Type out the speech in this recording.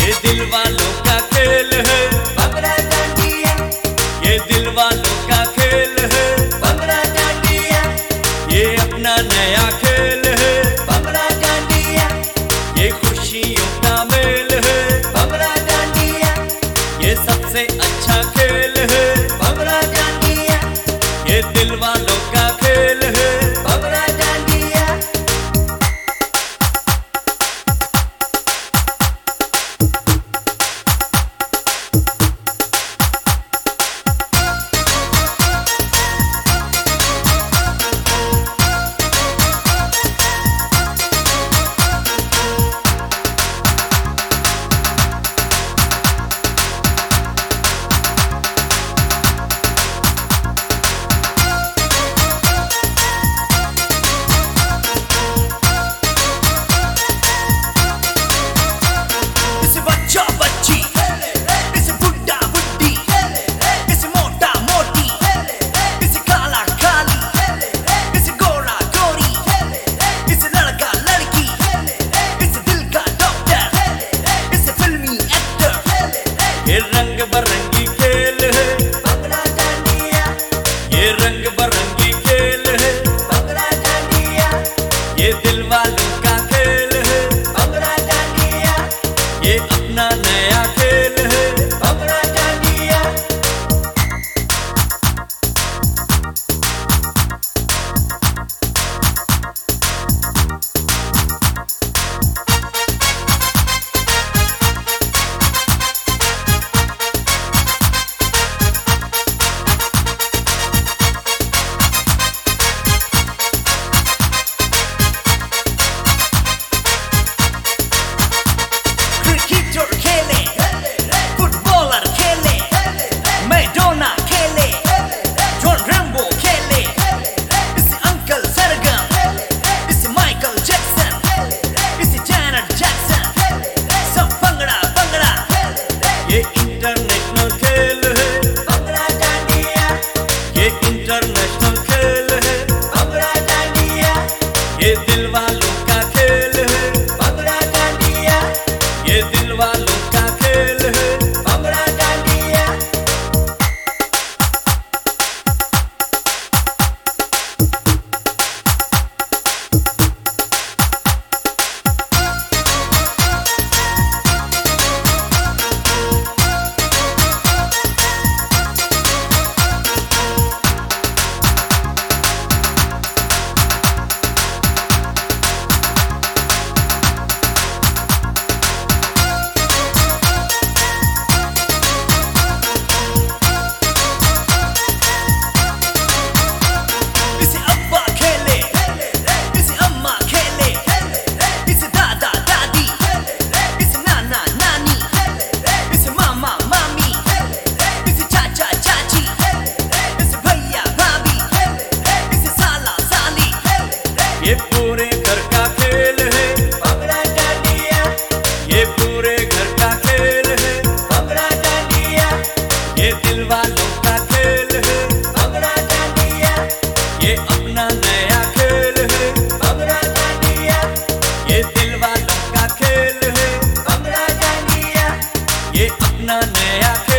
ये दिल वालों का खेल है भंगड़ा डांडिया, ये दिल वालों का खेल है भंगड़ा डांडिया, ये अपना नया खेल है भंगड़ा डांडिया, ये खुशियों का मेल है भंगड़ा डांडिया, ये सबसे अच्छा खेल है भंगड़ा डांडिया, ये दिल वालों का खेल है भंगड़ा डांडिया। इसे बच्चा बच्ची, इसे बुड्ढा बुड्ढी, इसे मोटा मोटी, इसे काला काली, इसे गोरा गोरी, इसे लड़का लड़की, इसे दिल का डॉक्टर, इसे फिल्मी एक्टर। ये रंग बरंगी खेल है भंगड़ा डांडिया, ये रंग बरंगी खेल है भंगड़ा डांडिया, ये दिल वालों का खेल है भंगड़ा डांडिया, ये अपना नया खेल है भंगड़ा डांडिया। क्रिकेटर खेले, फुटबॉलर खेले, मैडोना खेले, जॉन रैम्बो खेले, इसे अंकल सरगम, इसे माइकल जैक्सन, इसे जैनेट जैक्सन, सब भंगड़ा भंगड़ा। ये इंटरनेशनल खेल है भंगड़ा डांडिया, ये इंटरनेशनल खेल है भंगड़ा डांडिया, ये दिल वालों का खेल है भंगड़ा डांडिया, ये दिल वालों का खेल है भंगड़ा डांडिया। इसे अब्बा खेले, इसे अम्मा खेले, इसे दादा दादी, इसे नाना नानी, इसे मामा मामी, इसे चाचा चाची, इसे भैया भाभी, इसे साला साली। ये पूरे घर का खेल है भंगड़ा डांडिया, ये पूरे घर का खेल है भंगड़ा डांडिया, ये दिल वालों का खेल है भंगड़ा डांडिया, ये अपना नया खेल है भंगड़ा डांडिया, ये दिल वालों का खेल है भंगड़ा डांडिया, ये अपना नया खेल